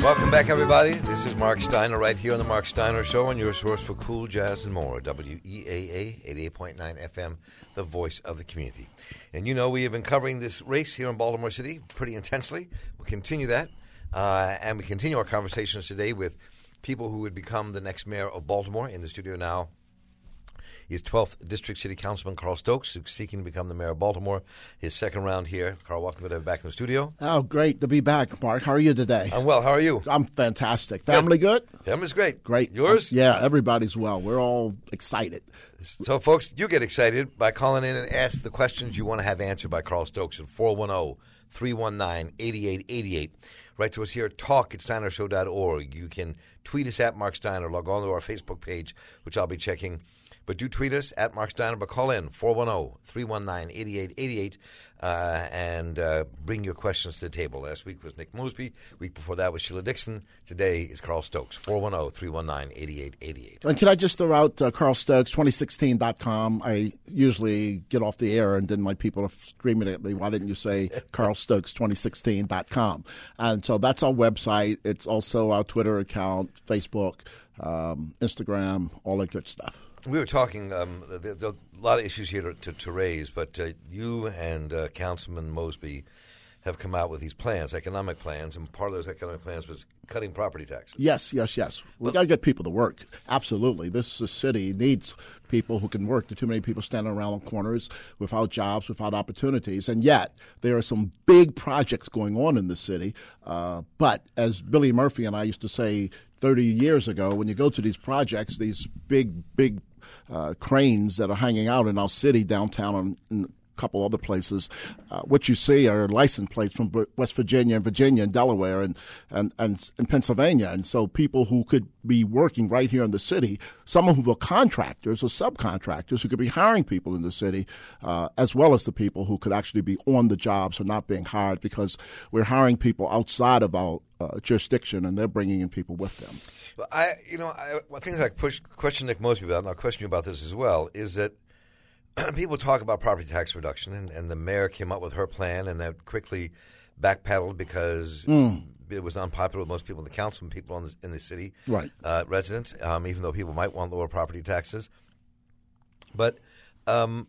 Welcome back, everybody. This is Mark Steiner right here on The Mark Steiner Show, and your source for cool jazz and more. WEAA 88.9 FM, the voice of the community. And you know we have been covering this race here in Baltimore City pretty intensely. We'll continue that. And we continue our conversations today with people who would become the next mayor of Baltimore. In the studio now is 12th District City Councilman Carl Stokes, who's seeking to become the mayor of Baltimore. His second round here. Carl, welcome to have you back in the studio. Oh, great to be back, Mark. How are you today? I'm well. How are you? I'm fantastic. Family good? Family's great. Great. Yours? Yeah, everybody's well. We're all excited. So, folks, you get excited by calling in and ask the questions you want to have answered by Carl Stokes at 410-319-8888. Write to us here at talk@steinershow.org. You can tweet us at Mark Steiner. Log on to our Facebook page, which I'll be checking. But do tweet us at Mark Steiner, but call in 410-319-8888 and bring your questions to the table. Last week was Nick Mosby. Week before that was Sheila Dixon. Today is Carl Stokes, 410-319-8888. And can I just throw out Carl Stokes, 2016.com? I usually get off the air and then my people are screaming at me, why didn't you say Carl Stokes, 2016.com? And so that's our website. It's also our Twitter account, Facebook, Instagram, all that good stuff. We were talking, there are a lot of issues here to raise, but you and Councilman Mosby have come out with these plans, economic plans, and part of those economic plans was cutting property taxes. Yes. We've got to get people to work. Absolutely. This city needs people who can work. There are too many people standing around on corners without jobs, without opportunities, and yet there are some big projects going on in the city. But as Billy Murphy and I used to say 30 years ago, when you go to these projects, these big cranes that are hanging out in our city, downtown, and a couple other places, what you see are license plates from West Virginia and Delaware and Pennsylvania. And so people who could be working right here in the city, some of whom are contractors or subcontractors who could be hiring people in the city, as well as the people who could actually be on the jobs or not being hired, because we're hiring people outside of our jurisdiction, and they're bringing in people with them. Well, one thing I question Nick Mosby about, and I'll question you about this as well, is that people talk about property tax reduction, and the mayor came up with her plan, and that quickly backpedaled because it was unpopular with most people in the council and people in the city, right? Residents, even though people might want lower property taxes. But how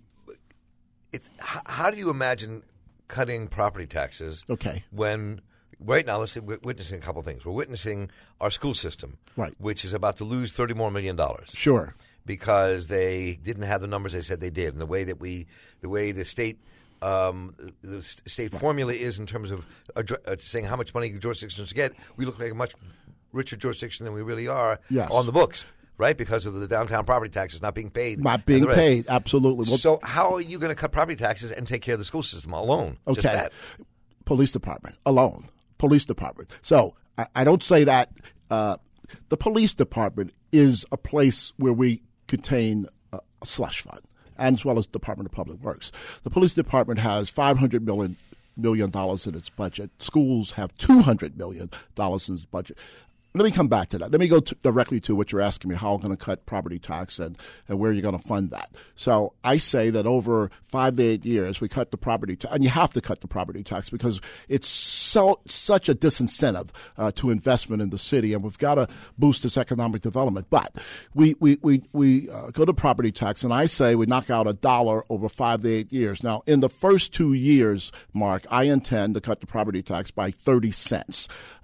do you imagine cutting property taxes? Okay. When right now, let's say we're witnessing a couple of things. We're witnessing our school system, right, which is about to lose $30 more million. Sure. Because they didn't have the numbers they said they did, and the way the state formula is in terms of saying how much money jurisdictions get, we look like a much richer jurisdiction than we really are on the books, right? Because of the downtown property taxes not being paid. Not being paid, absolutely. Well, so how are you going to cut property taxes and take care of the school system alone? Okay. Just that. Police department alone. Police department. So I don't say that. The police department is a place where we contain a slush fund, and as well as Department of Public Works. The police department has $500 million in its budget. Schools have $200 million in its budget. Let me come back to that. Let me go directly to what you're asking me, how I'm going to cut property tax and where you're going to fund that. So I say that over 5 to 8 years, we cut the property tax, and you have to cut the property tax because it's such a disincentive to investment in the city, and we've got to boost its economic development. But we go to property tax, and I say we knock out $1 over 5 to 8 years. Now, in the first 2 years, Mark, I intend to cut the property tax by 30 cents.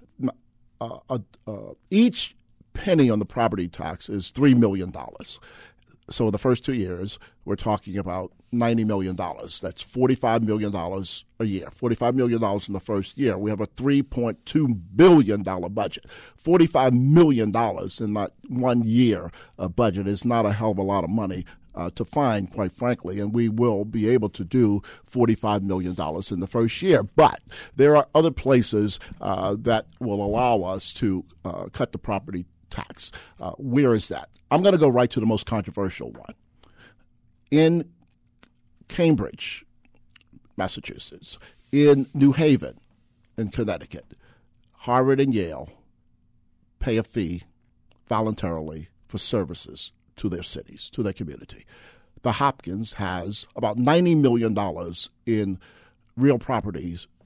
Each penny on the property tax is $3 million. So in the first 2 years, we're talking about $90 million. That's $45 million a year. $45 million in the first year. We have a $3.2 billion budget. $45 million in that 1 year budget is not a hell of a lot of money to find, quite frankly, and we will be able to do $45 million in the first year. But there are other places that will allow us to cut the property tax. Where is that? I'm going to go right to the most controversial one. In Cambridge, Massachusetts, in New Haven, in Connecticut, Harvard and Yale pay a fee voluntarily for services to their cities, to their community. The Hopkins has about $90 million in real properties that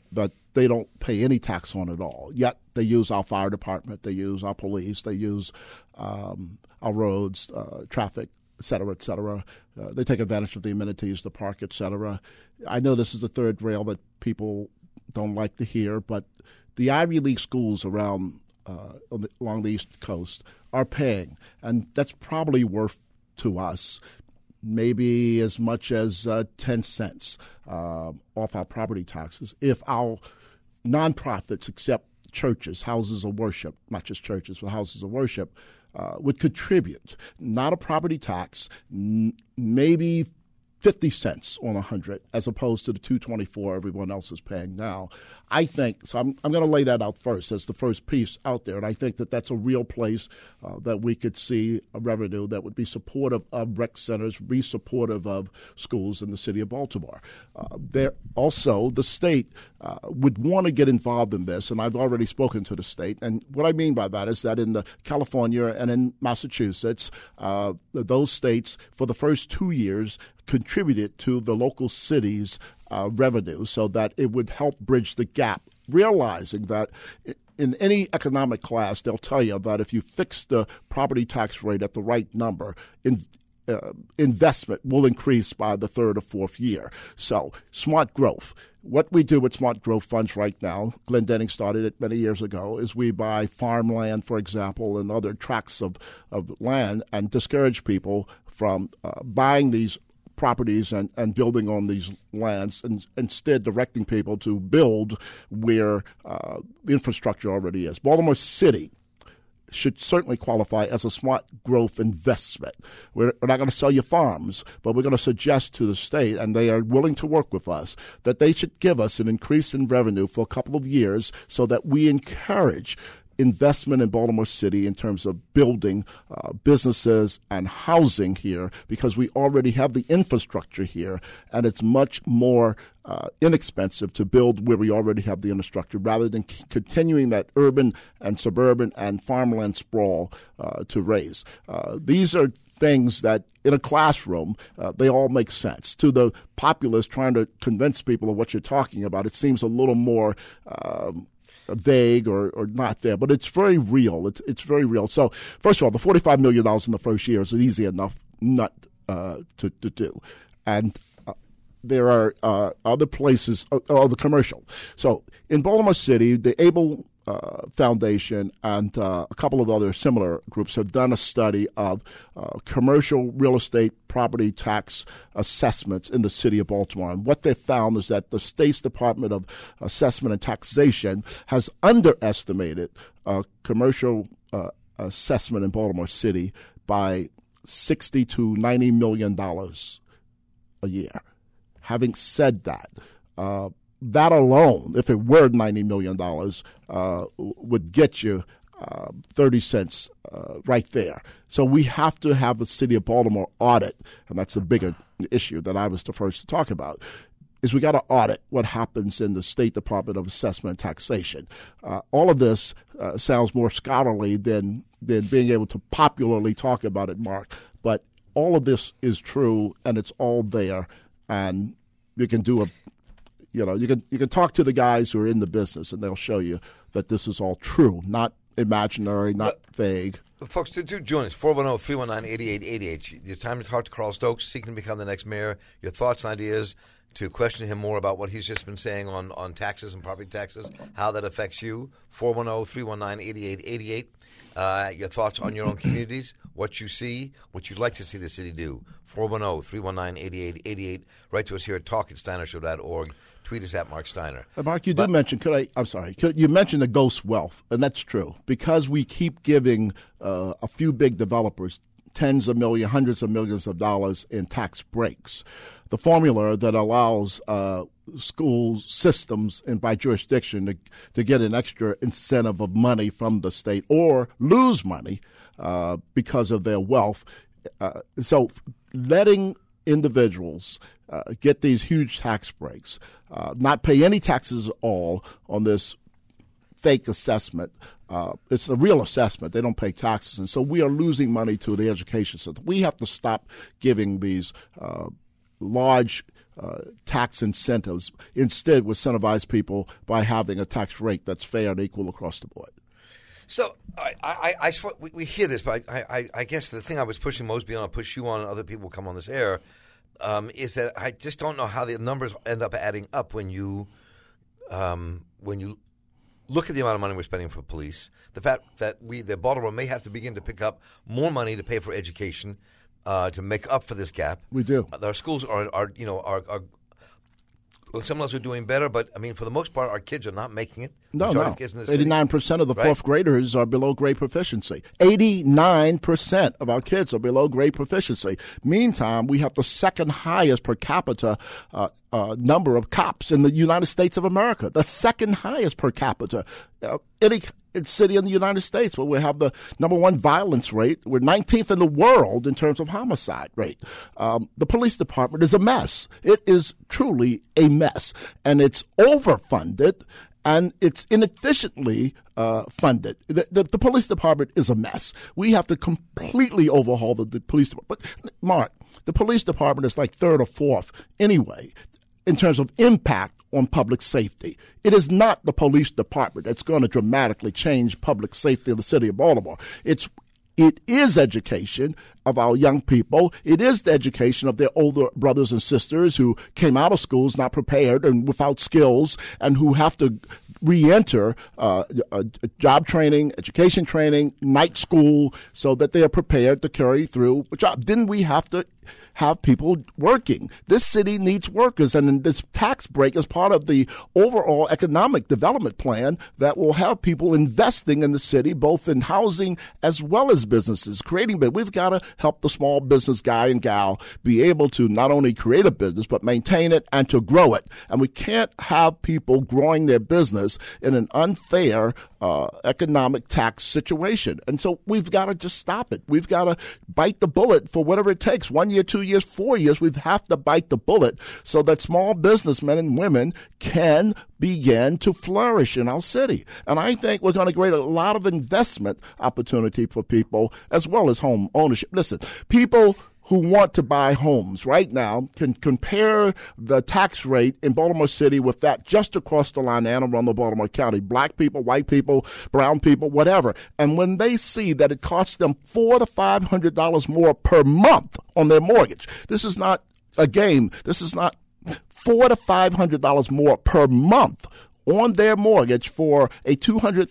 they don't pay any tax on at all. Yet they use our fire department, they use our police, they use our roads, traffic, et cetera, et cetera. They take advantage of the amenities, the park, et cetera. I know this is the third rail that people don't like to hear, but the Ivy League schools around along the East Coast are paying, and that's probably worth to us maybe as much as 10 cents off our property taxes if our nonprofits, except churches, houses of worship, not just churches, but houses of worship, would contribute, not a property tax, maybe 50 cents on 100 as opposed to the $2.24 everyone else is paying now. I think, so I'm going to lay that out first as the first piece out there, and I think that that's a real place that we could see a revenue that would be supportive of rec centers, be supportive of schools in the city of Baltimore. There also, the state would want to get involved in this, and I've already spoken to the state, and what I mean by that is that in California and in Massachusetts, those states for the first 2 years contributed to the local cities' revenue so that it would help bridge the gap, realizing that in any economic class, they'll tell you that if you fix the property tax rate at the right number, investment will increase by the third or fourth year. So smart growth. What we do with smart growth funds right now, Glendenning started it many years ago, is we buy farmland, for example, and other tracts of land and discourage people from buying these properties and building on these lands, and instead directing people to build where the infrastructure already is. Baltimore City should certainly qualify as a smart growth investment. We're not going to sell you farms, but we're going to suggest to the state, and they are willing to work with us, that they should give us an increase in revenue for a couple of years so that we encourage investment in Baltimore City in terms of building businesses and housing here, because we already have the infrastructure here, and it's much more inexpensive to build where we already have the infrastructure rather than continuing that urban and suburban and farmland sprawl to raise. These are things that in a classroom, they all make sense. To the populace trying to convince people of what you're talking about, it seems a little more vague or not there, but it's very real. It's very real. So, first of all, the $45 million in the first year is an easy enough nut to do. And there are other places, the commercial. So, in Baltimore City, the Able Foundation and a couple of other similar groups have done a study of commercial real estate property tax assessments in the city of Baltimore. And what they found is that the state's Department of Assessment and Taxation has underestimated commercial assessment in Baltimore City by $60 to $90 million a year. Having said that, that alone, if it were $90 million, would get you 30 cents right there. So we have to have a city of Baltimore audit, and that's a bigger issue that I was the first to talk about, is we got to audit what happens in the State Department of Assessment and Taxation. All of this sounds more scholarly than being able to popularly talk about it, Mark, but all of this is true, and it's all there, and you can do you can talk to the guys who are in the business, and they'll show you that this is all true, not imaginary, not vague. Folks, do join us, 410-319-8888. Your time to talk to Carl Stokes, seeking to become the next mayor. Your thoughts and ideas, to question him more about what he's just been saying on taxes and property taxes, how that affects you, 410-319-8888. Your thoughts on your own communities, what you see, what you'd like to see the city do, 410-319-8888. Write to us here at talk@steinershow.org. Tweet us at Mark Steiner. Mark, you did mention, you mentioned the ghost wealth, and that's true, because we keep giving a few big developers tens of millions, hundreds of millions of dollars in tax breaks. The formula that allows school systems and by jurisdiction to get an extra incentive of money from the state or lose money because of their wealth. So letting individuals get these huge tax breaks, not pay any taxes at all on this fake assessment. It's a real assessment. They don't pay taxes. And so we are losing money to the education system. We have to stop giving these large tax incentives. Instead, we incentivize people by having a tax rate that's fair and equal across the board. So we hear this, but I guess the thing I was pushing most beyond, I'll push you on, and other people will come on this air, is that I just don't know how the numbers end up adding up when you look at the amount of money we're spending for police, the fact that Baltimore may have to begin to pick up more money to pay for education to make up for this gap. We do. Our schools are some of us are doing better, but I mean, for the most part, our kids are not making it. No. 89% of the fourth graders are below grade proficiency. 89% of our kids are below grade proficiency. Meantime, we have the second highest per capita number of cops in the United States of America. The second highest per capita. Any city in the United States where we have the number one violence rate. We're 19th in the world in terms of homicide rate. The police department is a mess. It is truly a mess. And it's overfunded and it's inefficiently funded. The police department is a mess. We have to completely overhaul the police department. But, Mark, the police department is like third or fourth anyway in terms of impact on public safety. It is not the police department that's going to dramatically change public safety in the city of Baltimore. It is education of our young people. It is the education of their older brothers and sisters who came out of schools not prepared and without skills and who have to re-enter job training, education training, night school so that they are prepared to carry through a job. Then we have to have people working. This city needs workers, and this tax break is part of the overall economic development plan that will have people investing in the city, both in housing as well as businesses, creating. But we've got to help the small business guy and gal be able to not only create a business, but maintain it and to grow it. And we can't have people growing their business in an unfair economic tax situation. And so we've got to just stop it. We've got to bite the bullet for whatever it takes. 1 year, 2 years, 4 years, we have to bite the bullet so that small businessmen and women can begin to flourish in our city. And I think we're going to create a lot of investment opportunity for people as well as home ownership. Listen, people who want to buy homes right now can compare the tax rate in Baltimore City with that just across the line and around the Baltimore County. Black people, white people, brown people, whatever. And when they see that it costs them $400 to $500 more per month on their mortgage, this is not a game. This is not $400 to $500 more per month on their mortgage for a $200,000,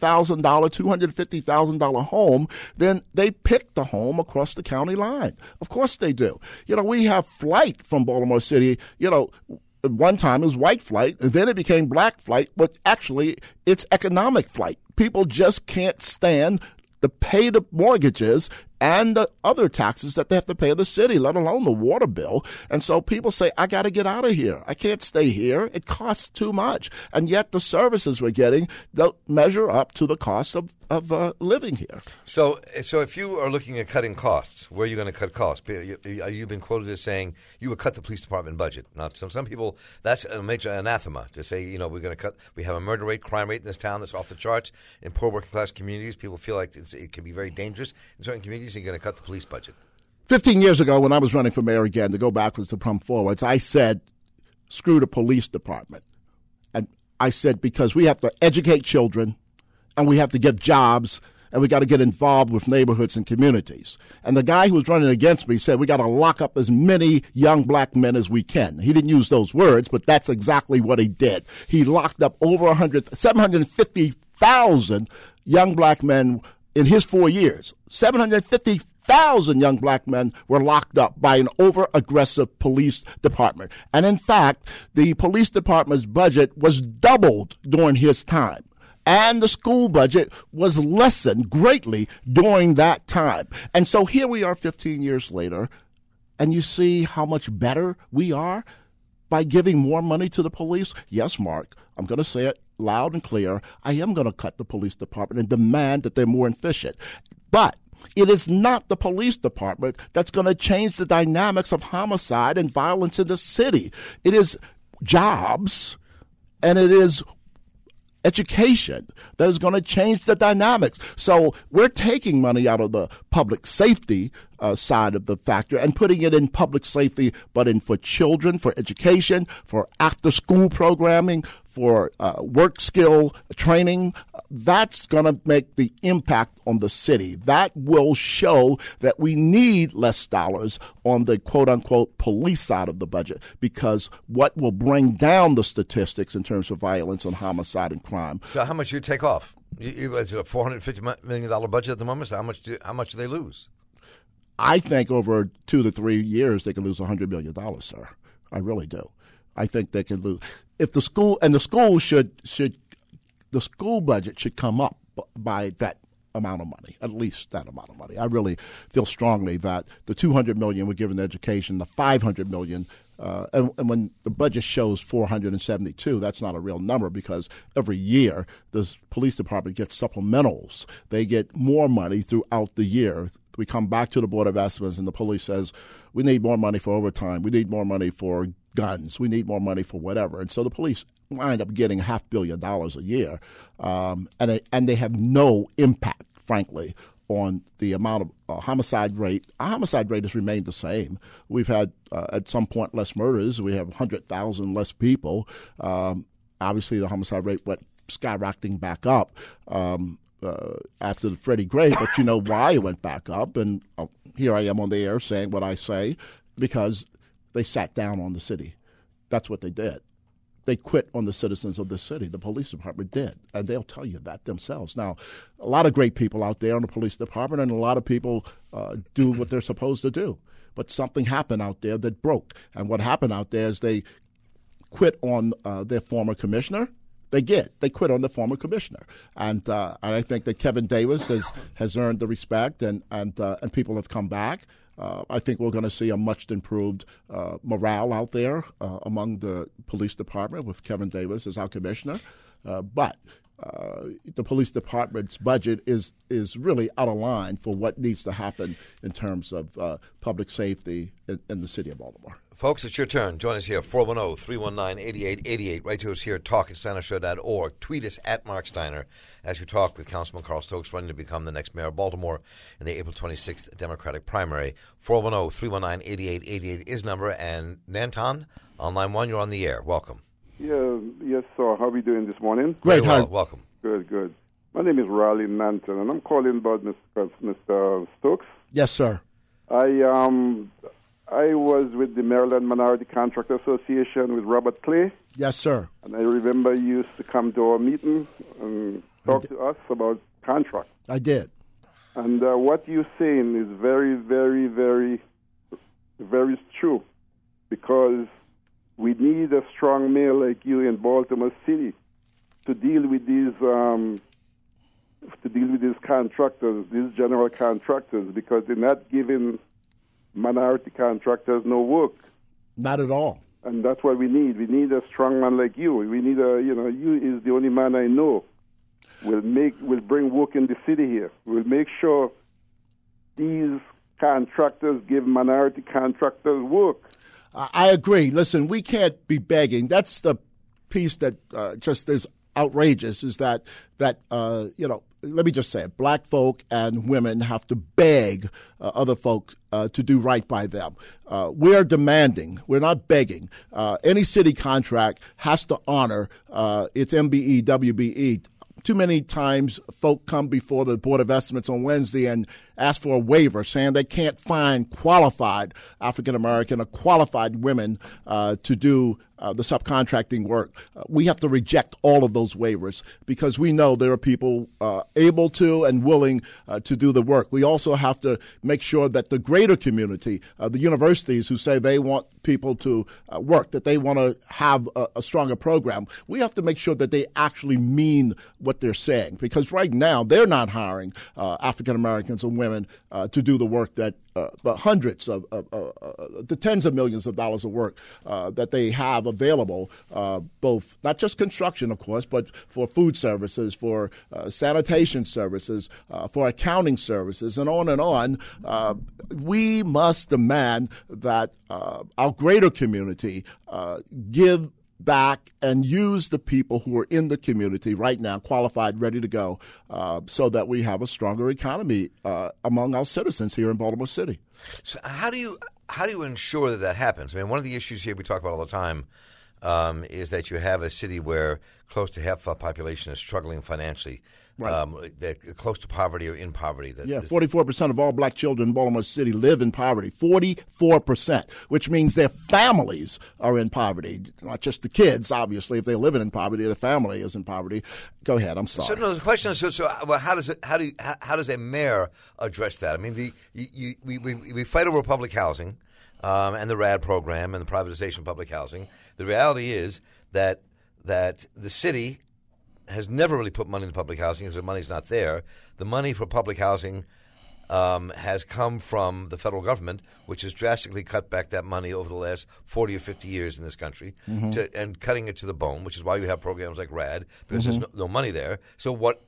$250,000 home, then they pick the home across the county line. Of course they do. You know, we have flight from Baltimore City. You know, at one time it was white flight, and then it became black flight, but actually it's economic flight. People just can't stand to pay the mortgages and the other taxes that they have to pay in the city, let alone the water bill. And so people say, I got to get out of here. I can't stay here. It costs too much. And yet the services we're getting don't measure up to the cost of living here. So if you are looking at cutting costs, where are you going to cut costs? You've been quoted as saying you would cut the police department budget. Now, some people, that's a major anathema to say, you know, we're going to cut. We have a murder rate, crime rate in this town that's off the charts. In poor working class communities, people feel like it can be very dangerous in certain communities. You're going to cut the police budget. 15 years ago, when I was running for mayor again, to go backwards to come forwards, I said, screw the police department. And I said, because we have to educate children and we have to get jobs and we got to get involved with neighborhoods and communities. And the guy who was running against me said, we got to lock up as many young black men as we can. He didn't use those words, but that's exactly what he did. He locked up over 750,000 young black men in his 4 years. 750,000 young black men were locked up by an over-aggressive police department. And in fact, the police department's budget was doubled during his time. And the school budget was lessened greatly during that time. And so here we are 15 years later, and you see how much better we are by giving more money to the police. Yes, Mark, I'm going to say it loud and clear. I am going to cut the police department and demand that they're more efficient. But it is not the police department that's going to change the dynamics of homicide and violence in the city. It is jobs and it is education that is going to change the dynamics. So we're taking money out of the public safety side of the factor and putting it in public safety, but in for children, for education, for after-school programming, for work skill training. That's going to make the impact on the city. That will show that we need less dollars on the quote-unquote police side of the budget, because what will bring down the statistics in terms of violence and homicide and crime. So how much do you take off? It's a $450 million budget at the moment. So how much do they lose? I think over 2 to 3 years they can lose $100 million, sir. I really do. I think they can lose. If the school the school budget should come up by that amount of money, at least that amount of money. I really feel strongly that the $200 million we're giving education, the $500 million, and when the budget shows 472, that's not a real number, because every year the police department gets supplementals. They get more money throughout the year. We come back to the Board of Estimates and the police says, we need more money for overtime. We need more money for guns. We need more money for whatever. And so the police wind up getting $500 million a year. And they have no impact, frankly, on the amount of homicide rate. Our homicide rate has remained the same. We've had, at some point, less murders. We have 100,000 less people. Obviously, the homicide rate went skyrocketing back up after the Freddie Gray, but you know why it went back up. And here I am on the air saying what I say, because they sat down on the city. That's what they did. They quit on the citizens of the city. The police department did, and they'll tell you that themselves. Now, a lot of great people out there in the police department, and a lot of people do what they're supposed to do. But something happened out there that broke. And what happened out there is they quit on their former commissioner. They quit on the former commissioner, and I think that Kevin Davis has earned the respect, and people have come back. I think we're going to see a much improved morale out there among the police department with Kevin Davis as our commissioner. But the police department's budget is really out of line for what needs to happen in terms of public safety in the city of Baltimore. Folks, it's your turn. Join us here, 410-319-8888. Write to us here at talk@steinershow.org. Tweet us at Mark Steiner as we talk with Councilman Carl Stokes, running to become the next mayor of Baltimore in the April 26th Democratic primary. 410-319-8888 is number. And Nanton, on line 1, you're on the air. Welcome. Yes, sir. How are we doing this morning? Great. Well, welcome. Good. My name is Raleigh Nanton, and I'm calling about Mr. Stokes. Yes, sir. I was with the Maryland Minority Contractor Association with Robert Clay. Yes, sir. And I remember you used to come to our meeting and talk to us about contracts. I did. And what you're saying is very, very, very, very true, because we need a strong mayor like you in Baltimore City to deal with these contractors, these general contractors, because they're not giving minority contractors no work. Not at all. And that's what we need. We need a strong man like you. We need you is the only man I know will bring work in the city here. We'll make sure these contractors give minority contractors work. I agree. Listen, we can't be begging. That's the piece that just is outrageous, is that let me just say it, black folk and women have to beg other folk to do right by them. We're demanding. We're not begging. Any city contract has to honor its MBE, WBE. Too many times folk come before the Board of Estimates on Wednesday and ask for a waiver, saying they can't find qualified African-American or qualified women to do the subcontracting work. We have to reject all of those waivers because we know there are people able to and willing to do the work. We also have to make sure that the greater community, the universities who say they want people to work, that they want to have a stronger program, we have to make sure that they actually mean what they're saying, because right now they're not hiring African-Americans and women to do the work that the hundreds of the tens of millions of dollars of work that they have available, both not just construction, of course, but for food services, for sanitation services, for accounting services, and on and on. We must demand that our greater community give back and use the people who are in the community right now, qualified, ready to go, so that we have a stronger economy among our citizens here in Baltimore City. So how do you ensure that happens? I mean, one of the issues here we talk about all the time is that you have a city where close to half the population is struggling financially, that close to poverty or in poverty. 44% of all black children in Baltimore City live in poverty. 44%, which means their families are in poverty. Not just the kids, obviously. If they're living in poverty, their family is in poverty. Go ahead. I'm sorry. So no, the question is, how does a mayor address that? I mean, we fight over public housing and the RAD program and the privatization of public housing. The reality is that the city has never really put money into public housing because the money's not there. The money for public housing has come from the federal government, which has drastically cut back that money over the last 40 or 50 years in this country, and cutting it to the bone, which is why you have programs like RAD, because there's no money there. So what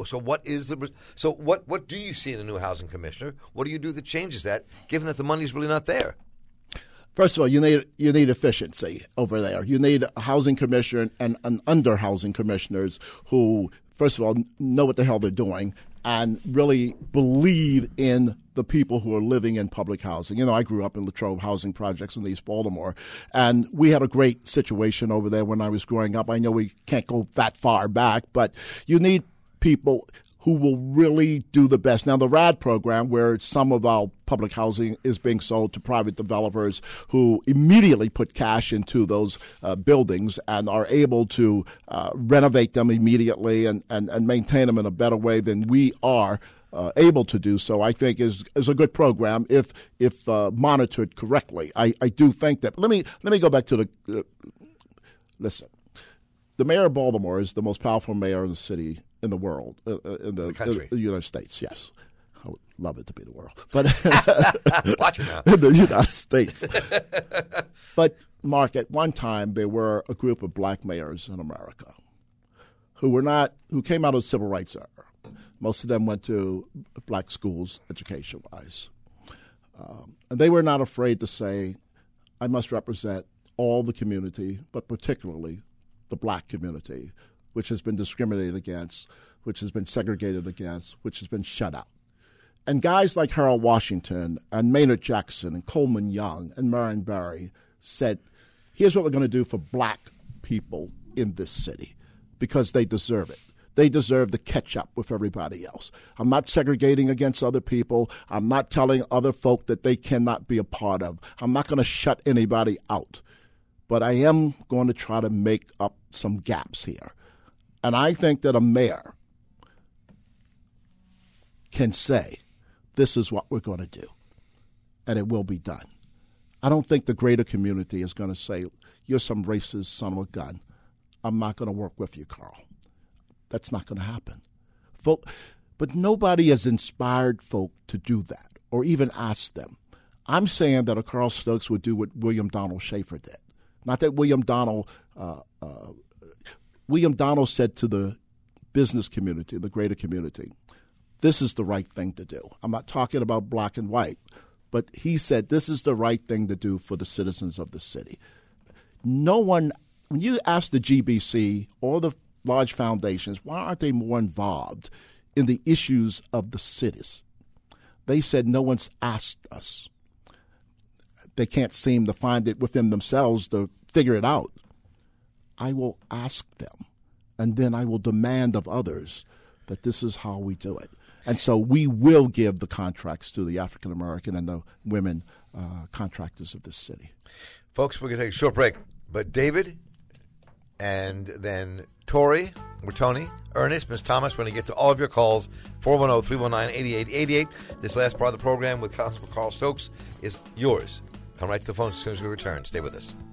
do you see in a new housing commissioner? What do you do that changes that, given that the money's really not there? First of all, you need efficiency over there. You need a housing commissioner and under housing commissioners who, first of all, know what the hell they're doing and really believe in the people who are living in public housing. You know, I grew up in Latrobe housing projects in East Baltimore, and we had a great situation over there when I was growing up. I know we can't go that far back, but you need people who will really do the best. Now, the RAD program, where some of our public housing is being sold to private developers who immediately put cash into those buildings and are able to renovate them immediately and maintain them in a better way than we are able to do so, I think is a good program if monitored correctly. I do think that. Let me go back to listen. The mayor of Baltimore is the most powerful mayor in the city in the world, in the country, the United States. Yes, I would love it to be the world, but watch it now. In the United States. But Mark, at one time there were a group of black mayors in America who came out of the civil rights era. Most of them went to black schools, education-wise, and they were not afraid to say, "I must represent all the community, but particularly the black community, which has been discriminated against, which has been segregated against, which has been shut out." And guys like Harold Washington and Maynard Jackson and Coleman Young and Marion Barry said, here's what we're going to do for black people in this city because they deserve it. They deserve to catch up with everybody else. I'm not segregating against other people. I'm not telling other folk that they cannot be a part of. I'm not going to shut anybody out. But I am going to try to make up some gaps here. And I think that a mayor can say, this is what we're going to do, and it will be done. I don't think the greater community is going to say, you're some racist son of a gun. I'm not going to work with you, Carl. That's not going to happen. But nobody has inspired folk to do that or even asked them. I'm saying that a Carl Stokes would do what William Donald Schaefer did. Not that William Donald said to the business community, the greater community, this is the right thing to do. I'm not talking about black and white, but he said this is the right thing to do for the citizens of the city. No one, when you ask the GBC or the large foundations, why aren't they more involved in the issues of the cities? They said no one's asked us. They can't seem to find it within themselves to figure it out. I will ask them, and then I will demand of others that this is how we do it. And so we will give the contracts to the African American and the women contractors of this city. Folks, we're going to take a short break. But David and then Tony, Ernest, Ms. Thomas, we're going to get to all of your calls, 410-319-8888. This last part of the program with Constable Carl Stokes is yours. Come right to the phone as soon as we return. Stay with us.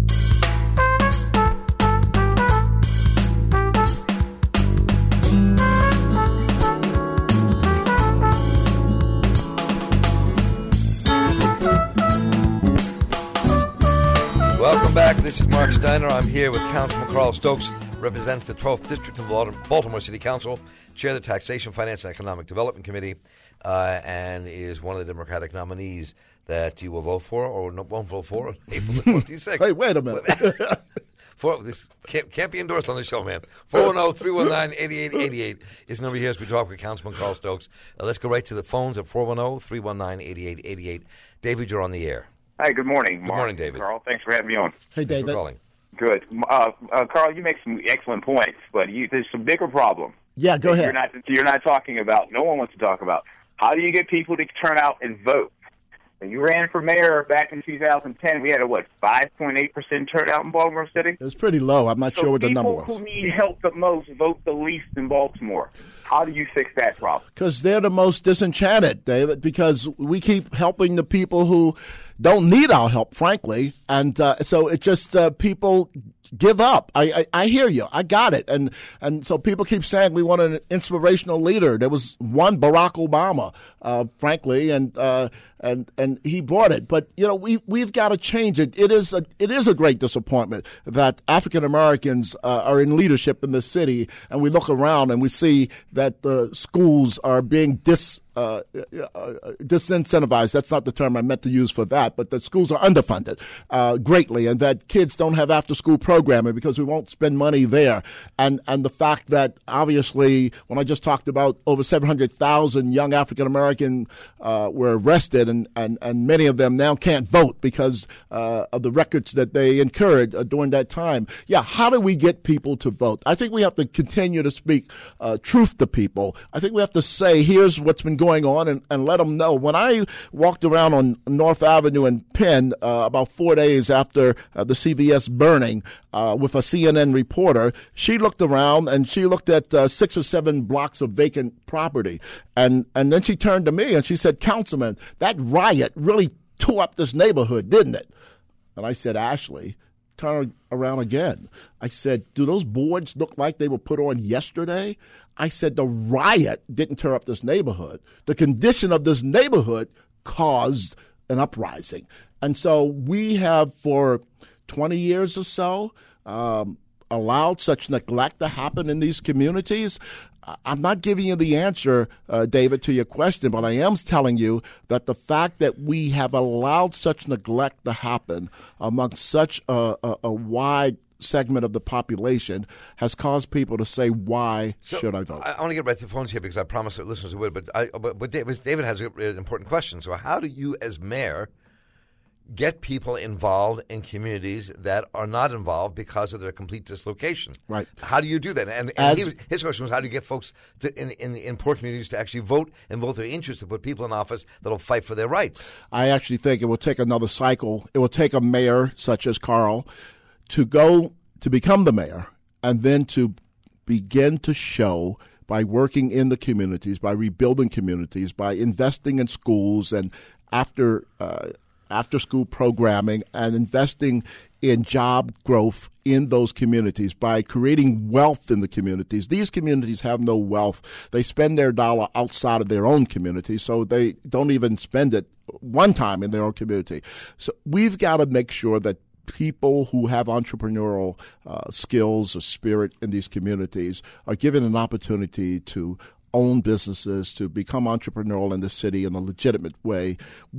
Welcome back. This is Mark Steiner. I'm here with Councilman Carl Stokes, represents the 12th District of Baltimore City Council, chair of the Taxation, Finance, and Economic Development Committee, and is one of the Democratic nominees that you will vote for or won't vote for on April 26th. Hey, wait a minute. This can't be endorsed on the show, man. 410-319-8888 is the number here as we talk with Councilman Carl Stokes. Let's go right to the phones at 410-319-8888. David, you're on the air. Hi, good morning, Mark. Good morning, David. Carl, thanks for having me on. Hey, Thanks David. for calling. Good. Carl, you make some excellent points, but there's some bigger problem. Yeah, go ahead. You're not talking about, no one wants to talk about. How do you get people to turn out and vote? When you ran for mayor back in 2010, we had a, 5.8% turnout in Baltimore City? It was pretty low. I'm not sure what the number was. People who need help the most vote the least in Baltimore. How do you fix that problem? Because they're the most disenchanted, David, because we keep helping the people who don't need our help, frankly. And so it just people give up. I hear you. I got it. And so people keep saying we want an inspirational leader. There was one, Barack Obama, frankly, and he brought it. But we've got to change it. It is a great disappointment that African Americans are in leadership in the city, and we look around and we see that the schools are being disincentivized. That's not the term I meant to use for that, but the schools are underfunded greatly, and that kids don't have after-school programming because we won't spend money there. And the fact that, obviously, when I just talked about over 700,000 young African-American were arrested, and many of them now can't vote because of the records that they incurred during that time. Yeah, how do we get people to vote? I think we have to continue to speak truth to people. I think we have to say, here's what's been going on, and let them know. When I walked around on North Avenue in Penn about 4 days after the CVS burning with a CNN reporter, she looked around and she looked at 6 or 7 blocks of vacant property. And then she turned to me and she said, Councilman, that riot really tore up this neighborhood, didn't it? And I said, Ashley, turn around again. I said, do those boards look like they were put on yesterday? I said, the riot didn't tear up this neighborhood. The condition of this neighborhood caused an uprising. And so we have, for 20 years or so, allowed such neglect to happen in these communities. I'm not giving you the answer, David, to your question, but I am telling you that the fact that we have allowed such neglect to happen among such a wide segment of the population has caused people to say, why should I vote? I want to get right to the phones here because I promised that listeners would, but David has an important question. So how do you, as mayor, get people involved in communities that are not involved because of their complete dislocation? Right. How do you do that? And his question was, how do you get folks in poor communities to actually vote and vote their interests, to put people in office that will fight for their rights? I actually think it will take another cycle. It will take a mayor such as Carl to become the mayor and then to begin to show, by working in the communities, by rebuilding communities, by investing in schools and after-school programming, and investing in job growth in those communities, by creating wealth in the communities. These communities have no wealth. They spend their dollar outside of their own community, so they don't even spend it one time in their own community. So we've got to make sure that people who have entrepreneurial skills or spirit in these communities are given an opportunity to own businesses, to become entrepreneurial in the city in a legitimate way.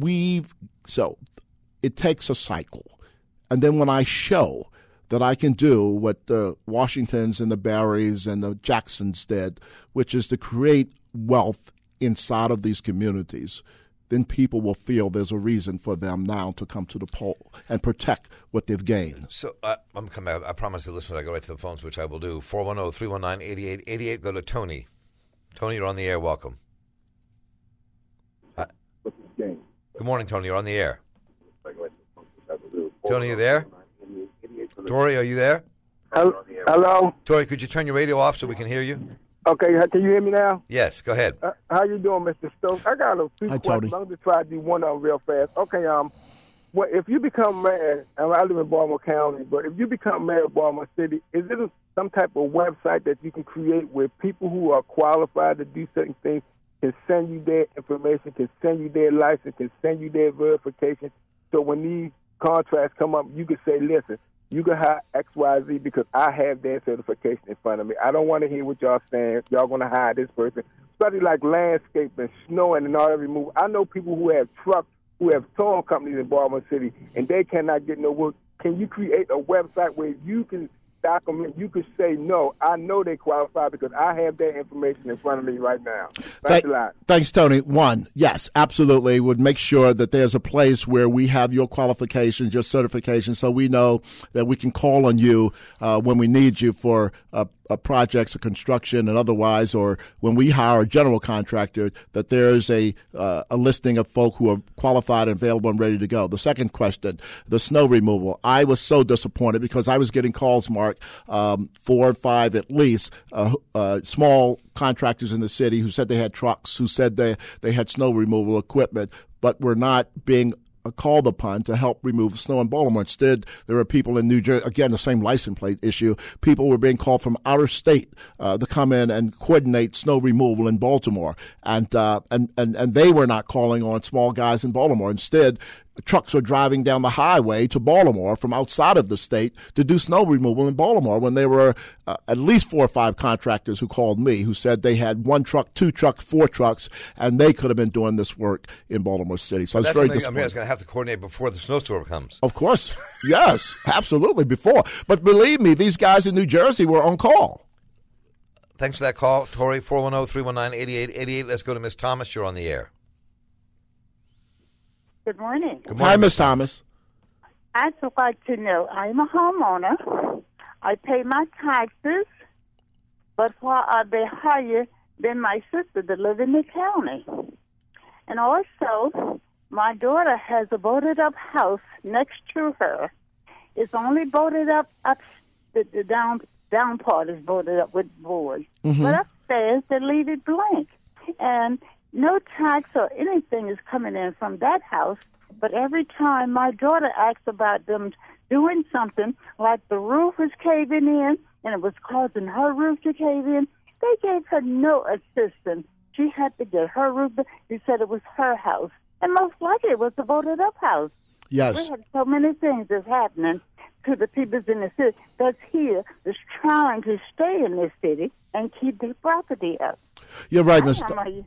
So it takes a cycle. And then when I show that I can do what the Washingtons and the Barrys and the Jacksons did, which is to create wealth inside of these communities, then people will feel there's a reason for them now to come to the poll and protect what they've gained. So I'm coming. I promise the listeners I go right to the phones, which I will do. 410-319-8888. Go to Tony. Tony, you're on the air. Welcome. Good morning, Tony. You're on the air. Tony, you there? Tori, are you there? Hello? Tori, could you turn your radio off so we can hear you? Okay, can you hear me now? Yes, go ahead. How you doing, Mr. Stokes? I got a few questions. I'm just trying to do one of them real fast. Okay, if you become mayor, and I live in Baltimore County, but if you become mayor of Baltimore City, is there some type of website that you can create where people who are qualified to do certain things can send you their information, can send you their license, can send you their verification, so when these contracts come up, you can say, listen, you can hire XYZ because I have their certification in front of me. I don't want to hear what y'all saying. Y'all going to hire this person. Especially like landscaping, snowing, and all that removal. I know people who have trucks, who have towing companies in Baltimore City, and they cannot get no work can you create a website where you can document, you could say, no, I know they qualify because I have their information in front of me right now. Thanks a lot. Thanks, Tony. One, yes, absolutely. Would make sure that there's a place where we have your qualifications, your certification, so we know that we can call on you when we need you for projects of construction and otherwise, or when we hire a general contractor, that there's a listing of folk who are qualified and available and ready to go. The second question, the snow removal. I was so disappointed because I was getting calls, Mark, 4 or 5 at least, small contractors in the city who said they had trucks, who said they had snow removal equipment, but were not being called upon to help remove snow in Baltimore. Instead, there were people in New Jersey, again, the same license plate issue. People were being called from outer state to come in and coordinate snow removal in Baltimore. And they were not calling on small guys in Baltimore. Instead, trucks are driving down the highway to Baltimore from outside of the state to do snow removal in Baltimore, when there were at least 4 or 5 contractors who called me who said they had 1 truck, 2 trucks, 4 trucks, and they could have been doing this work in Baltimore City. So it's very disappointing. I was going to have to coordinate before the snowstorm comes. Of course. Yes, absolutely, before. But believe me, these guys in New Jersey were on call. Thanks for that call, Tori, 410-319-8888. Let's go to Miss Thomas. You're on the air. Good morning. Good morning. Hi, Miss Thomas. I'd just like to know, I'm a homeowner. I pay my taxes, but why are they higher than my sister that live in the county? And also, my daughter has a boarded-up house next to her. It's only boarded up the down part is boarded up with boards. Mm-hmm. But upstairs, they leave it blank. And no tax or anything is coming in from that house, but every time my daughter asks about them doing something, like the roof was caving in and it was causing her roof to cave in, they gave her no assistance. She had to get her roof. They said it was her house, and most likely it was a boarded-up house. Yes. We have so many things that's happening to the people in the city that's here, that's trying to stay in this city and keep their property up. You're right, Miss.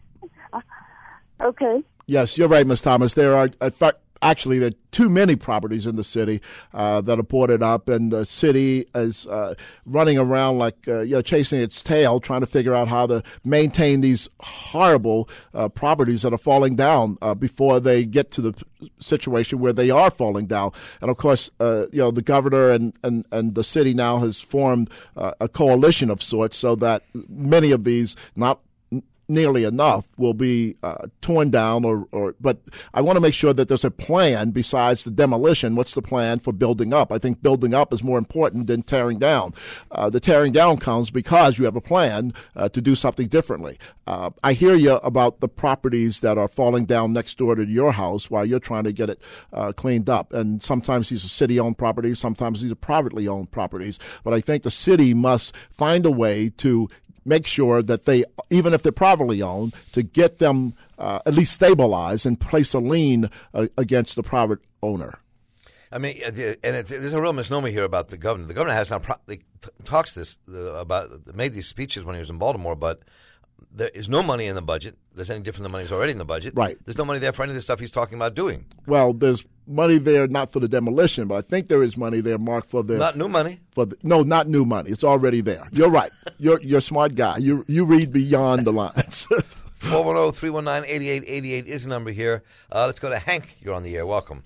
Okay. Yes, you're right, Ms. Thomas. There are, in fact, actually, there are too many properties in the city that are boarded up, and the city is running around like, chasing its tail, trying to figure out how to maintain these horrible properties that are falling down before they get to the situation where they are falling down. And of course, the governor and the city now has formed a coalition of sorts, so that many of these, not nearly enough, will be torn down, but I want to make sure that there's a plan besides the demolition. What's the plan for building up? I think building up is more important than tearing down. The tearing down comes because you have a plan to do something differently. I hear you about the properties that are falling down next door to your house while you're trying to get it cleaned up. And sometimes these are city-owned properties, sometimes these are privately owned properties. But I think the city must find a way to make sure that they, even if they're privately owned, to get them at least stabilized and place a lien against the private owner. I mean, there's a real misnomer here about the governor. The governor has not talks this about made these speeches when he was in Baltimore, but there is no money in the budget that's any different than money's already in the budget. Right. There's no money there for any of the stuff he's talking about doing. Well, there's money there not for the demolition, but I think there is money there, Mark, for the not new money. No, not new money. It's already there. You're right. You're a smart guy. You read beyond the lines. 410-319-8888 is the number here. Let's go to Hank. You're on the air. Welcome.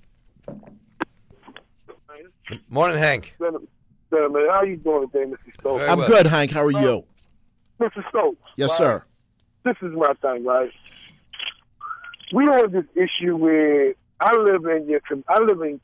Morning, Hank. Man, how you doing today, Mr. Stokes? I'm good, Hank. How are you? Mr. Stokes. Yes, right? sir. This is my thing, right? We have this issue where I live in your community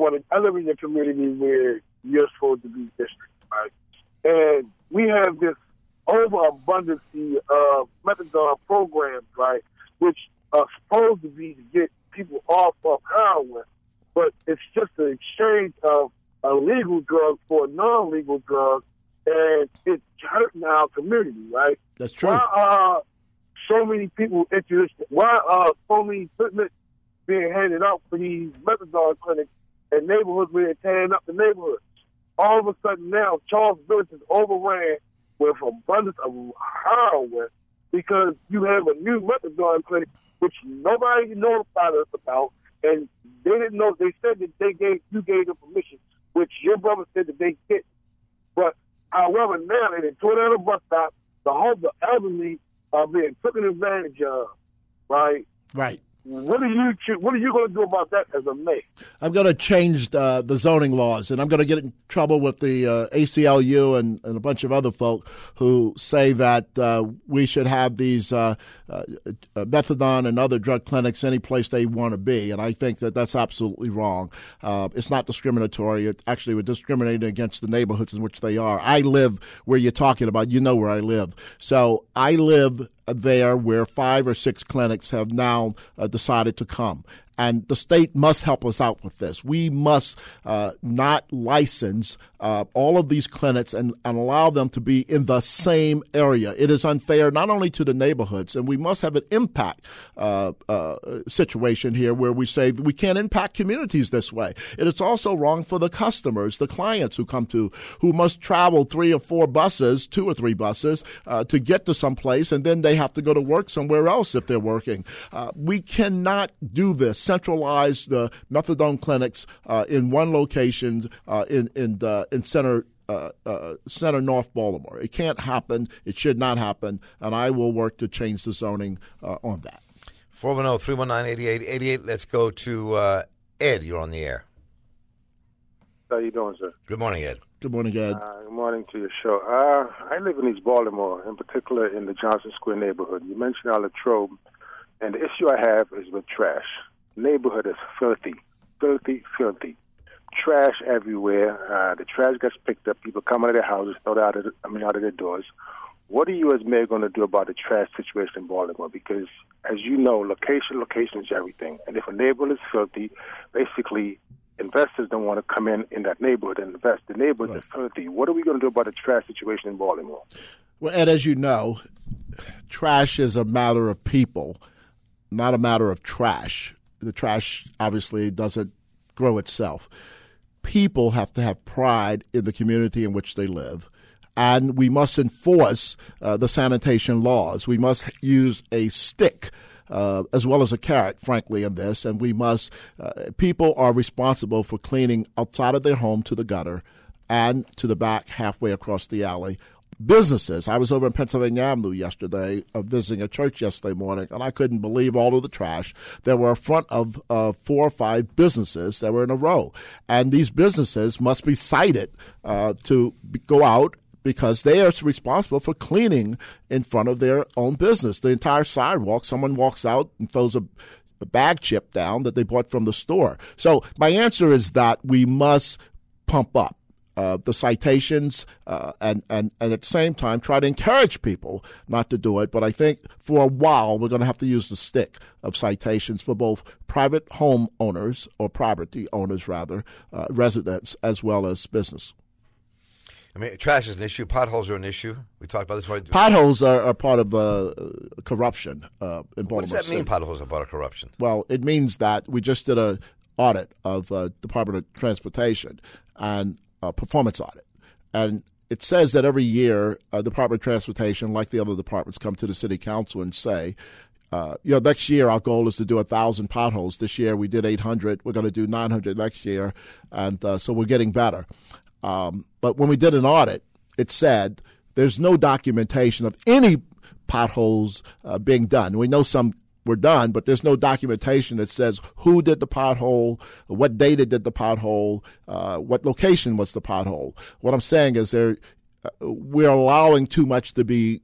where you're supposed to be district, right? And we have this overabundance of methadone programs, right, which are supposed to be to get people off of heroin, but it's just an exchange of a legal drug for a non-legal drug, and it's hurting our community, right? That's true. Why are so many people interested? Why are so many equipment being handed out for these methadone clinics in neighborhoods where they're tearing up the neighborhoods? All of a sudden now, Charles Village is overran with abundance of heroin because you have a new methadone clinic, which nobody notified us about, and they didn't know. They said that you gave them permission which your brother said that they did. But however, now they tore down the bus stop. The elderly are being taken advantage of, right? Right. What are you going to do about that as a mayor? I'm going to change the zoning laws, and I'm going to get in trouble with the ACLU and a bunch of other folk who say that we should have these methadone and other drug clinics any place they want to be, and I think that that's absolutely wrong. It's not discriminatory. Actually, we're discriminating against the neighborhoods in which they are. I live where you're talking about. You know where I live. So I live there where 5 or 6 clinics have now decided to come. And the state must help us out with this. We must not license all of these clinics and allow them to be in the same area. It is unfair not only to the neighborhoods, and we must have an impact situation here where we say we can't impact communities this way. It is also wrong for the customers, the clients who come to, who must travel 3 or 4 buses, 2 or 3 buses, to get to some place, and then they have to go to work somewhere else if they're working. We cannot do this. Centralize the methadone clinics in one location in center North Baltimore. It can't happen. It should not happen, and I will work to change the zoning on that. 410-319-8888. Let's go to Ed. You're on the air. How you doing, sir? Good morning, Ed. Good morning, Ed. Good morning to your show. I live in East Baltimore, in particular in the Johnson Square neighborhood. You mentioned Latrobe, and the issue I have is with trash. Neighborhood is filthy. Trash everywhere. The trash gets picked up. People come out of their houses, throw it out of their doors. What are you as mayor going to do about the trash situation in Baltimore? Because, as you know, location is everything. And if a neighborhood is filthy, basically investors don't want to come in that neighborhood and invest. The neighborhood is filthy. What are we going to do about the trash situation in Baltimore? Well, Ed, as you know, trash is a matter of people, not a matter of trash. The trash obviously doesn't grow itself. People have to have pride in the community in which they live. And we must enforce the sanitation laws. We must use a stick as well as a carrot, frankly, in this. And we must, people are responsible for cleaning outside of their home to the gutter and to the back halfway across the alley. Businesses. I was over in Pennsylvania Avenue yesterday, visiting a church yesterday morning, and I couldn't believe all of the trash. There were in front of 4 or 5 businesses that were in a row. And these businesses must be cited to go out because they are responsible for cleaning in front of their own business. The entire sidewalk, someone walks out and throws a bag chip down that they bought from the store. So my answer is that we must pump up the citations and at the same time try to encourage people not to do it. But I think for a while we're going to have to use the stick of citations for both private home owners, or property owners rather, residents, as well as business. I mean, trash is an issue. Potholes are an issue. We talked about this. Potholes are part of corruption in Baltimore. What does that mean, City. potholes are part of corruption? Well, it means that we just did an audit of Department of Transportation and a performance audit. And it says that every year, Department of Transportation, like the other departments, come to the city council and say, next year our goal is to do 1,000 potholes. This year we did 800. We're going to do 900 next year. And so we're getting better. But when we did an audit, it said there's no documentation of any potholes being done. We know some were done, but there's no documentation that says who did the pothole, what day they did the pothole, what location was the pothole. What I'm saying is we're allowing too much to be.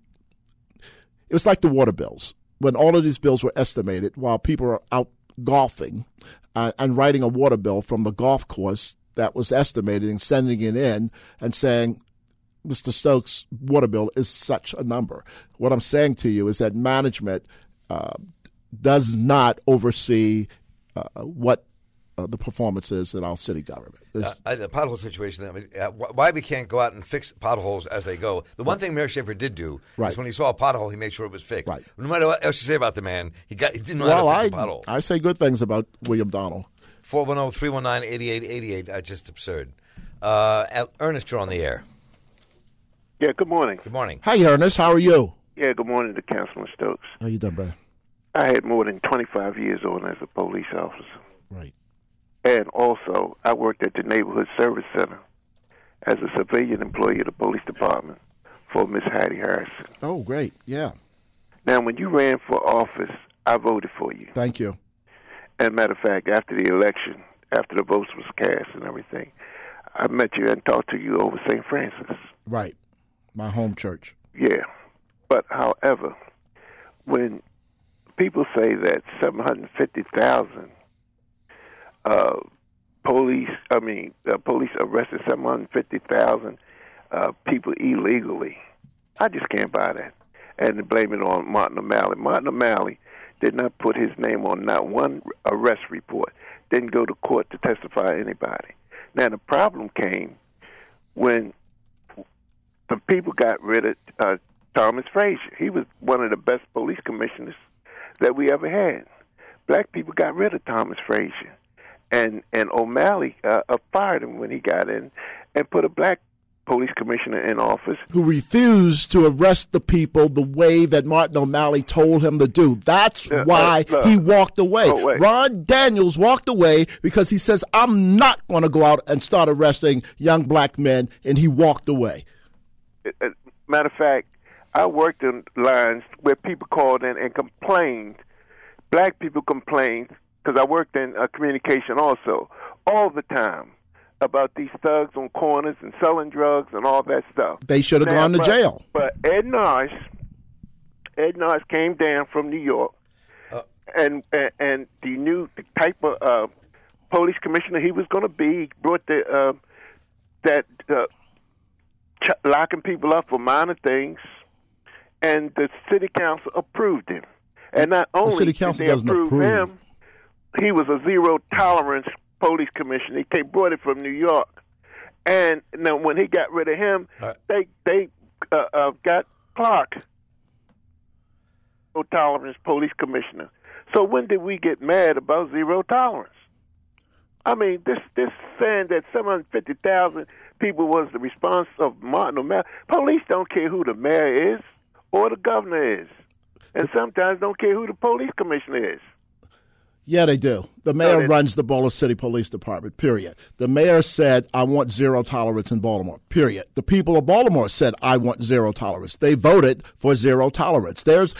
It was like the water bills. When all of these bills were estimated while people are out golfing and writing a water bill from the golf course that was estimated and sending it in and saying, Mr. Stokes' water bill is such a number. What I'm saying to you is that management does not oversee what the performance is in our city government. The pothole situation, I mean, why we can't go out and fix potholes as they go. The one thing Mayor Schaefer did do is when he saw a pothole, he made sure it was fixed. Right. No matter what else you say about the man, he didn't know how to fix a pothole. I say good things about William Donnell. 410-319-8888. Just absurd. Ernest, you're on the air. Yeah, good morning. Good morning. Hi, Ernest. How are you? Yeah, good morning to Councilman Stokes. How you doing, brother? I had more than 25 years on as a police officer. Right. And also, I worked at the Neighborhood Service Center as a civilian employee of the police department for Miss Hattie Harrison. Oh, great. Yeah. Now, when you ran for office, I voted for you. Thank you. As a matter of fact, after the election, after the votes was cast and everything, I met you and talked to you over St. Francis. Right. My home church. Yeah. But, however, when people say that 750,000 police arrested 750,000 people illegally, I just can't buy that. And to blame it on Martin O'Malley. Martin O'Malley did not put his name on not one arrest report, didn't go to court to testify anybody. Now, the problem came when the people got rid of Thomas Frazier. He was one of the best police commissioners that we ever had. Black people got rid of Thomas Frazier. And O'Malley fired him when he got in and put a black police commissioner in office who refused to arrest the people the way that Martin O'Malley told him to do. That's why he walked away. Ron Daniels walked away because he says, I'm not going to go out and start arresting young black men, and he walked away. Matter of fact, I worked in lines where people called in and complained. Black people complained, because I worked in communication also, all the time, about these thugs on corners and selling drugs and all that stuff. They should have gone to jail. But Ed Nash came down from New York, and he knew the type of police commissioner he was going to be. He brought locking people up for minor things, and the city council approved him. And not only did they approve him, he was a zero-tolerance police commissioner. He brought it from New York. And now when he got rid of him, they got Clark, zero-tolerance police commissioner. So when did we get mad about zero tolerance? I mean, this saying that 750,000 people was the response of Martin O'Malley. Police don't care who the mayor is or the governor is. And sometimes don't care who the police commissioner is. Yeah, they do. The mayor runs the Baltimore City Police Department, period. The mayor said, I want zero tolerance in Baltimore, period. The people of Baltimore said, I want zero tolerance. They voted for zero tolerance.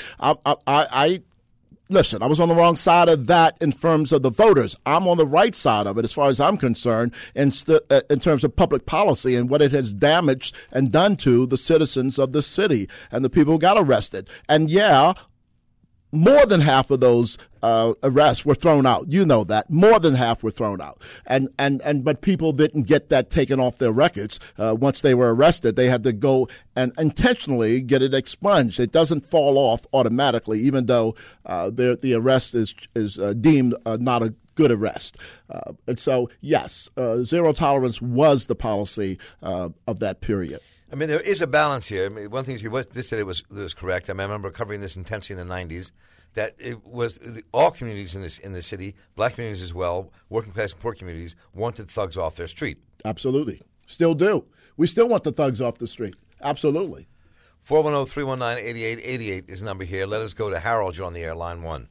Listen, I was on the wrong side of that in terms of the voters. I'm on the right side of it as far as I'm concerned in terms of public policy and what it has damaged and done to the citizens of the city and the people who got arrested. And yeah, more than half of those arrests were thrown out. You know that. More than half were thrown out. But people didn't get that taken off their records. Once they were arrested, they had to go and intentionally get it expunged. It doesn't fall off automatically, even though the arrest is deemed not a good arrest. And so, yes, zero tolerance was the policy of that period. I mean, there is a balance here. I mean, one thing this said it was correct. I mean, I remember covering this intensely in the 90s, that it was all communities in the city, black communities as well, working class and poor communities, wanted thugs off their street. Absolutely. Still do. We still want the thugs off the street. Absolutely. 410-319-8888 is the number here. Let us go to Harold. You're on the air, line 1.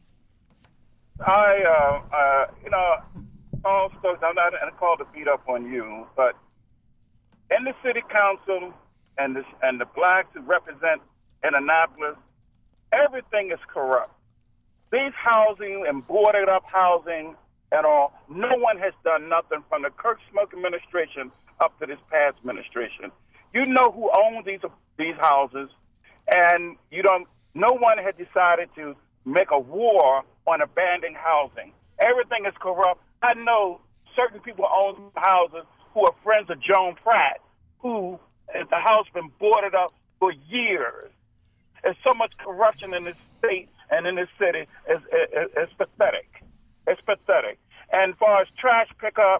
Hi, Paul Stokes, I'm not going to call to beat up on you, but in the city council and the blacks who represent Annapolis, everything is corrupt. These housing and boarded up housing and all, no one has done nothing from the Kirk Smoke administration up to this past administration. You know who owns these houses, and no one has decided to make a war on abandoned housing. Everything is corrupt. I know certain people own houses who are friends of Joan Pratt, who the house been boarded up for years. There's so much corruption in this state and in this city. It's pathetic. It's pathetic. And as far as trash pickup,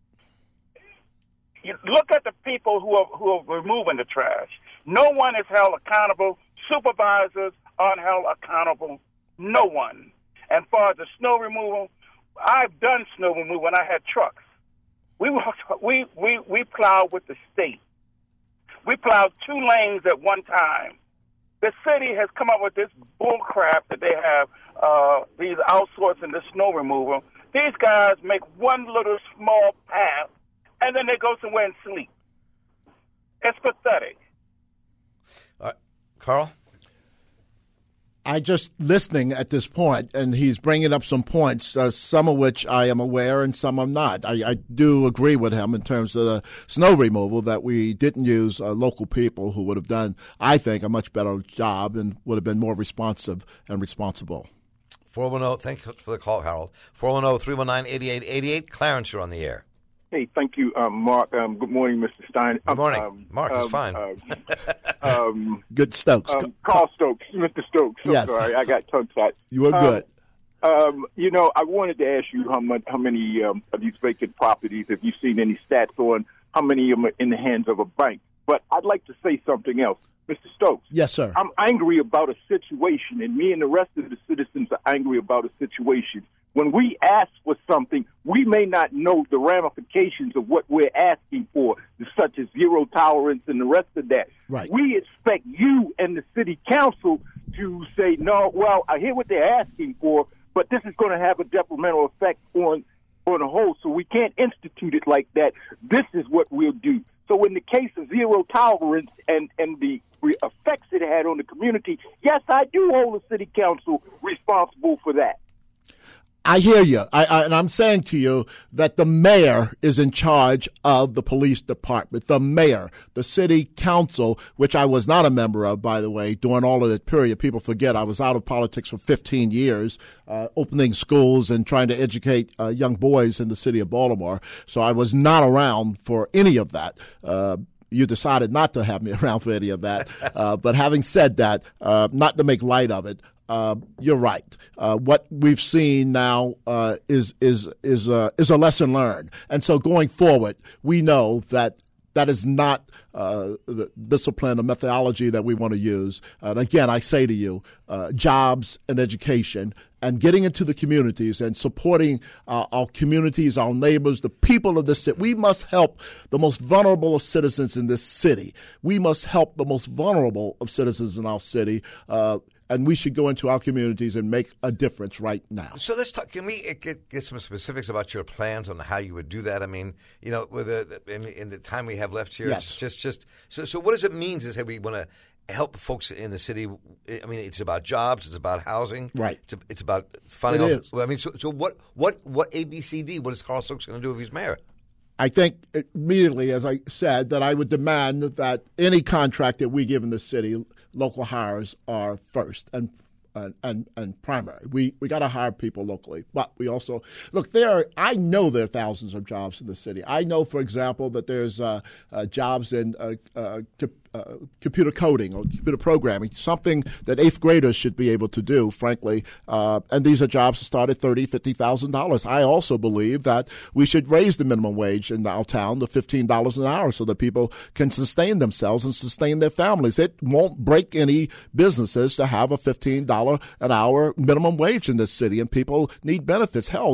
you look at the people who are removing the trash. No one is held accountable. Supervisors aren't held accountable. No one. And as far as the snow removal, I've done snow removal when I had trucks. We plowed with the state. We plowed 2 lanes at one time. The city has come up with this bull crap that they have these outsourcing the snow removal. These guys make one little small path, and then they go somewhere and sleep. It's pathetic. Carl? I just listening at this point, and he's bringing up some points, some of which I am aware and some I'm not. I do agree with him in terms of the snow removal, that we didn't use local people who would have done, I think, a much better job and would have been more responsive and responsible. 410, thank you for the call, Harold. 410-319-8888. Clarence, you're on the air. Hey, thank you, Mark. Good morning, Mr. Stein. Good morning. Mark is fine. Good Stokes. Carl Stokes, Mr. Stokes. Yes. Sorry, I got tongue-tied. You were good. I wanted to ask you how many of these vacant properties, have you seen any stats on how many of them are in the hands of a bank? But I'd like to say something else. Mr. Stokes. Yes, sir. I'm angry about a situation, and me and the rest of the citizens are angry about a situation. When we ask for something, we may not know the ramifications of what we're asking for, such as zero tolerance and the rest of that. Right. We expect you and the city council to say, no, well, I hear what they're asking for, but this is going to have a detrimental effect on the whole, so we can't institute it like that. This is what we'll do. So in the case of zero tolerance and the effects it had on the community, yes, I do hold the city council responsible for that. I hear you. And I'm saying to you that the mayor is in charge of the police department. The mayor, the city council, which I was not a member of, by the way, during all of that period. People forget I was out of politics for 15 years, opening schools and trying to educate young boys in the city of Baltimore. So I was not around for any of that. You decided not to have me around for any of that. But having said that, not to make light of it, you're right. What we've seen now is a lesson learned, and so going forward, we know that is not the discipline or methodology that we want to use. And again, I say to you, jobs and education, and getting into the communities and supporting our communities, our neighbors, the people of this city. We must help the most vulnerable of citizens in this city. We must help the most vulnerable of citizens in our city. And we should go into our communities and make a difference right now. So let's talk. Can we get some specifics about your plans on how you would do that? I mean, with in the time we have left here, yes. So what does it mean to say we want to help folks in the city? I mean, it's about jobs, it's about housing, right? It's about funding. It is. I mean, so what ABCD? What is Carl Stokes going to do if he's mayor? I think immediately, as I said, that I would demand that any contract that we give in the city, local hires are first and primary. We got to hire people locally, but we also look there. I know there are thousands of jobs in the city. I know, for example, that there's jobs in computer coding or computer programming, something that eighth graders should be able to do, frankly. And these are jobs that start at $30,000, $50,000. I also believe that we should raise the minimum wage in our town to $15 an hour so that people can sustain themselves and sustain their families. It won't break any businesses to have a $15 an hour minimum wage in this city, and people need benefits. Hell,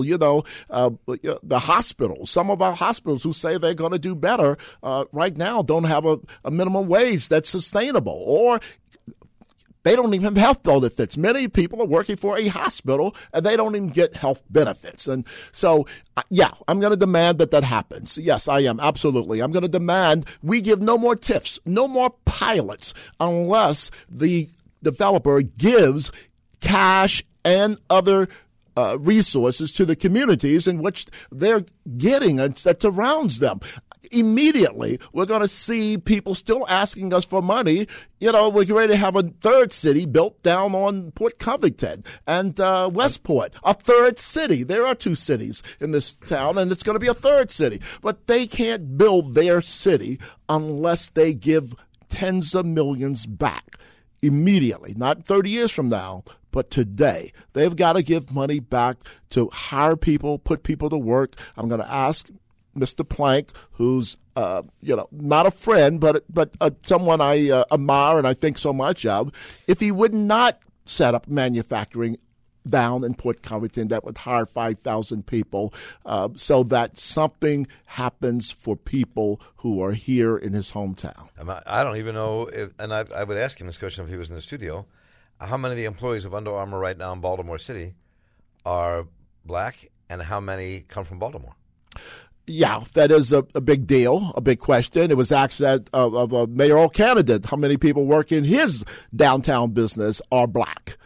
the hospitals, some of our hospitals who say they're going to do better right now don't have a minimum wage that's sustainable, or they don't even have health benefits. Many people are working for a hospital and they don't even get health benefits. And so, I'm going to demand that happens. Yes, I am. Absolutely. I'm going to demand we give no more TIFs, no more pilots, unless the developer gives cash and other resources to the communities in which they're getting that surrounds them. Immediately, we're going to see people still asking us for money. We're ready to have a third city built down on Port Covington and Westport, a third city. There are two cities in this town, and it's going to be a third city. But they can't build their city unless they give tens of millions back immediately, not 30 years from now, but today. They've got to give money back to hire people, put people to work. I'm going to ask Mr. Plank, who's not a friend, but someone I admire and I think so much of, if he would not set up manufacturing down in Port Covington that would hire 5,000 people, so that something happens for people who are here in his hometown. I don't even know and I would ask him this question if he was in the studio. How many of the employees of Under Armour right now in Baltimore City are black and how many come from Baltimore? Yeah, that is a big deal, a big question. It was asked of a mayoral candidate, how many people work in his downtown business are black?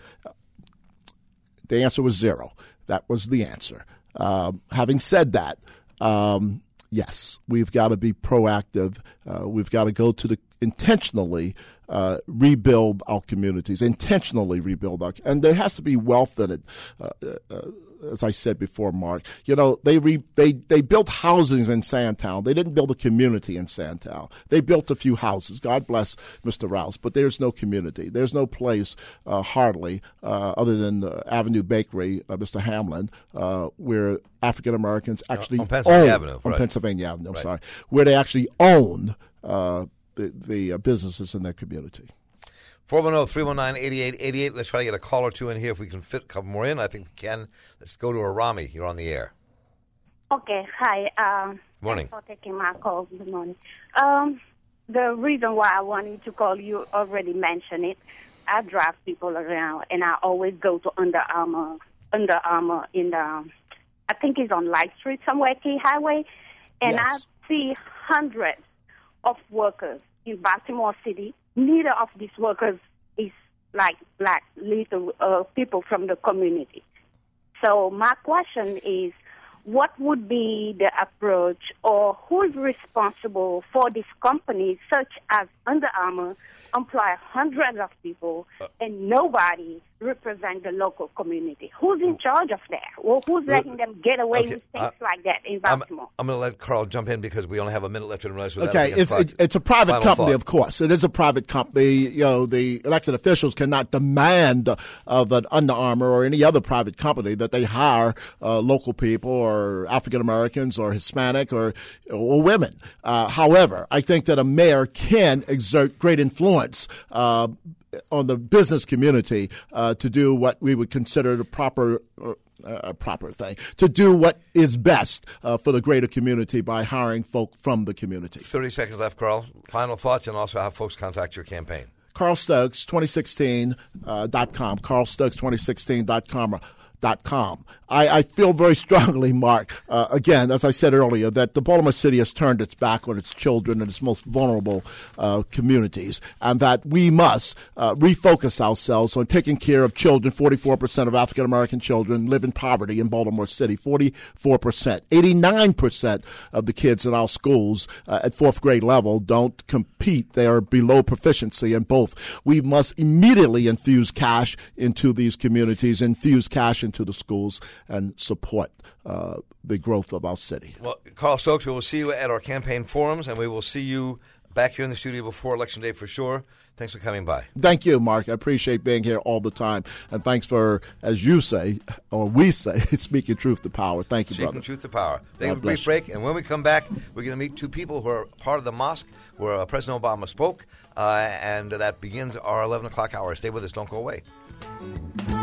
The answer was 0. That was the answer. Having said that, yes, we've got to be proactive. We've got to go to intentionally rebuild our communities, and there has to be wealth in it. As I said before, Mark, they built housings in Sandtown. They didn't build a community in Sandtown. They built a few houses. God bless Mr. Rouse, but there's no community. There's no place, hardly, other than the Avenue Bakery, Mr. Hamlin, where African Americans actually on Pennsylvania Avenue, on right. Pennsylvania Avenue. I'm Right. sorry, where they actually own the businesses in their community. 410-319-8888. Let's try to get a call or two in here if we can fit a couple more in. I think we can. Let's go to Arami. You're on the air. Okay, hi. Morning. Thanks for taking my call. Good morning. The reason why I wanted to call, you already mentioned it. I drive people around, and I always go to Under Armour in the, I think it's on Light Street somewhere, Key Highway, and Yes. I see hundreds of workers in Baltimore City. Neither of these workers is like black, little people from the community. So my question is, what would be the approach, or who is responsible for these companies such as Under Armour employ hundreds of people and nobody represent the local community? Who's in charge of that? Or who's letting them get away with things like that in Baltimore? I'm going to let Carl jump in because we only have a minute left to realize with Okay, it's a private company, of course. It is a private company. The elected officials cannot demand of an Under Armour or any other private company that they hire local people or African Americans or Hispanic or women. However, I think that a mayor can exert great influence on the business community to do what we would consider the proper thing, to do what is best for the greater community by hiring folk from the community. 30 seconds left, Carl. Final thoughts, and also have folks contact your campaign. Carl Stokes, 2016.com. CarlStokes2016.com. I feel very strongly, Mark, again, as I said earlier, that the Baltimore City has turned its back on its children and its most vulnerable communities, and that we must refocus ourselves on taking care of children. 44% of African-American children live in poverty in Baltimore City, 44%. 89% of the kids in our schools at fourth grade level don't compete. They are below proficiency in both. We must immediately infuse cash into these communities, infuse cash into the schools, and support the growth of our city. Well, Carl Stokes, we will see you at our campaign forums, and we will see you back here in the studio before Election Day for sure. Thanks for coming by. Thank you, Mark. I appreciate being here all the time. And thanks for, as you say, or we say, speaking truth to power. Thank you, brother. Speaking truth to power. Take a brief break, and when we come back, we're going to meet two people who are part of the mosque where President Obama spoke, and that begins our 11 o'clock hour. Stay with us. Don't go away.